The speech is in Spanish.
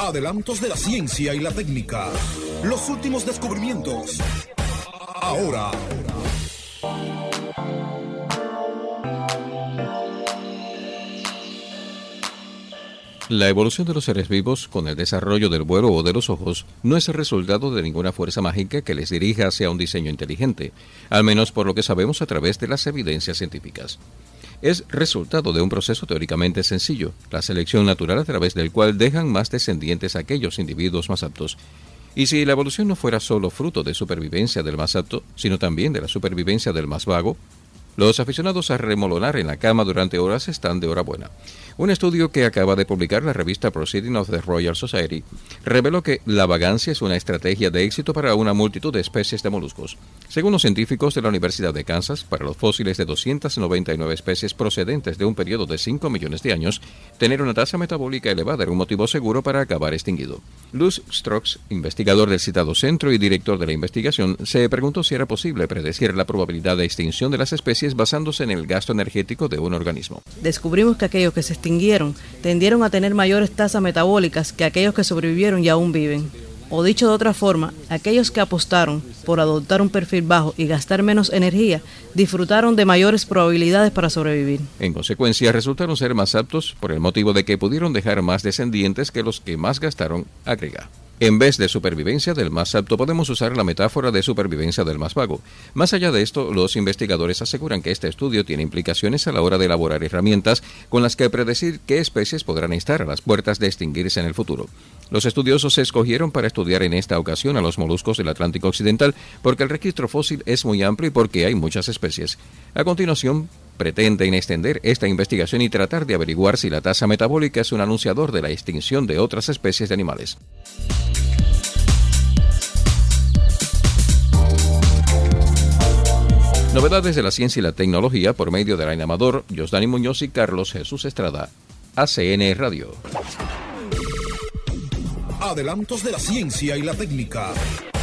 Adelantos de la ciencia y la técnica. Los últimos descubrimientos. Ahora. La evolución de los seres vivos con el desarrollo del vuelo o de los ojos no es el resultado de ninguna fuerza mágica que les dirija hacia un diseño inteligente, al menos por lo que sabemos a través de las evidencias científicas. Es resultado de un proceso teóricamente sencillo, la selección natural a través del cual dejan más descendientes aquellos individuos más aptos. Y si la evolución no fuera solo fruto de supervivencia del más apto, sino también de la supervivencia del más vago, los aficionados a remolonar en la cama durante horas están de hora buena. Un estudio que acaba de publicar la revista Proceedings of the Royal Society reveló que la vagancia es una estrategia de éxito para una multitud de especies de moluscos. Según los científicos de la Universidad de Kansas, para los fósiles de 299 especies procedentes de un periodo de 5 millones de años, tener una tasa metabólica elevada era un motivo seguro para acabar extinguido. Luz Strokes, investigador del citado centro y director de la investigación, se preguntó si era posible predecir la probabilidad de extinción de las especies basándose en el gasto energético de un organismo. Descubrimos que aquellos que se extinguieron tendieron a tener mayores tasas metabólicas que aquellos que sobrevivieron y aún viven. O dicho de otra forma, aquellos que apostaron por adoptar un perfil bajo y gastar menos energía, disfrutaron de mayores probabilidades para sobrevivir. En consecuencia, resultaron ser más aptos por el motivo de que pudieron dejar más descendientes que los que más gastaron, agrega. En vez de supervivencia del más apto, podemos usar la metáfora de supervivencia del más vago. Más allá de esto, los investigadores aseguran que este estudio tiene implicaciones a la hora de elaborar herramientas con las que predecir qué especies podrán estar a las puertas de extinguirse en el futuro. Los estudiosos se escogieron para estudiar en esta ocasión a los moluscos del Atlántico Occidental porque el registro fósil es muy amplio y porque hay muchas especies. A continuación, pretenden extender esta investigación y tratar de averiguar si la tasa metabólica es un anunciador de la extinción de otras especies de animales. Novedades de la ciencia y la tecnología por medio de Alain Amador, Josdani Muñoz y Carlos Jesús Estrada. ACN Radio. Adelantos de la ciencia y la técnica.